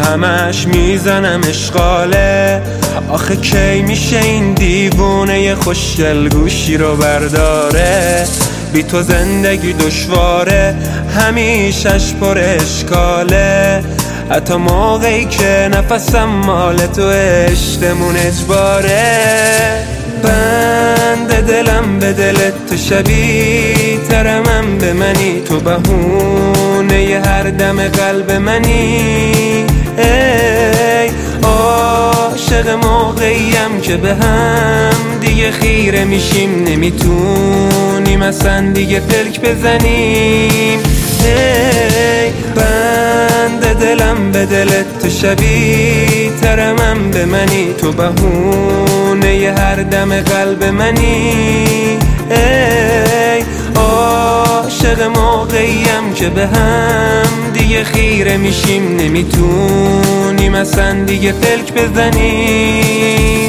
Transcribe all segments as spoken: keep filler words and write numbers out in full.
همش میزنم اشغاله. آخه کی میشه این دیوونه خوشگل گوشی رو برداره؟ بی تو زندگی دشواره، همیشش پر اشکاله. حتی موقعی که نفسم مال تو عشقمون اجباره. بند دلم به دلت تو شبیه ترمم به منی، تو بهونه ی هر دم قلب منی. ای عاشق موقعیم که به هم دیگه خیره میشیم، نمیتونیم اصلا دیگه پلک بزنیم. ای بند دلم به دلت تو شبیه ترمم به منی، تو بهونه ی هر دم قلب منی. ای عاشق موقعیم که به هم دیگه خیره میشیم، نمیتونیم اصلا دیگه پلک بزنیم.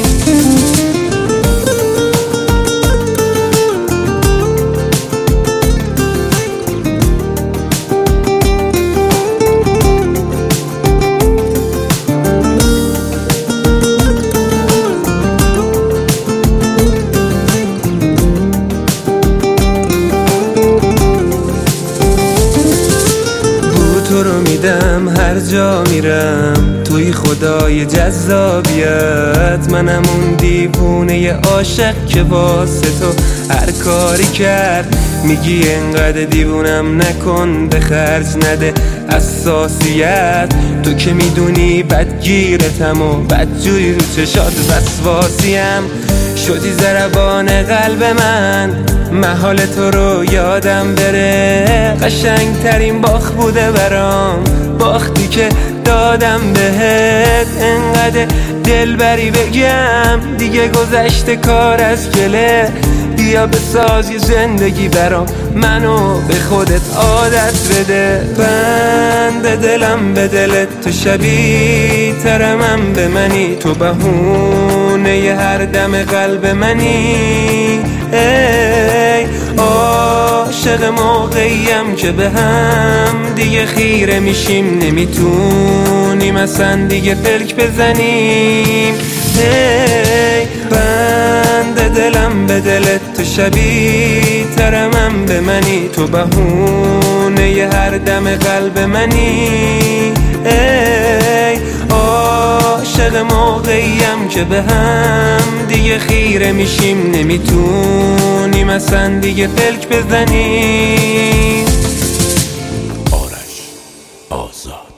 تو رو میدم هر جا میرم، توی خدای جذابیت. منم اون دیوونه ی عاشق که واسه تو هر کاری کرد. میگی انقدر دیوونم نکن، به خرج نده حساسیت. تو که میدونی بدگیرتم و بدجوری رو چشات وسواسیم. شدی ضربان قلب من، محال تو رو یادم بره. قشنگ ترین باخت بوده برام، باختی که دادم بهت. انقدر دلبری بگم دیگه گذشته کار از گله. بیا بساز یه زندگی برام، منو به خودت عادت بده. بند دلم به دلت تو شبیه ترمم به منی، تو بهونه ی هر دم قلب منی. ای عاشق موقعیم که به هم دیگه خیره میشیم، نمیتونیم اصلا دیگه پلک بزنیم. ای بند دلم به دلت تو شبیه ترمم به منی، تو بهونه ی هر دم قلب منی. ای عاشق موقعیم که به هم دیگه خیره میشیم، نمیتونیم اصلا دیگه پلک بزنیم. آرش آزاد.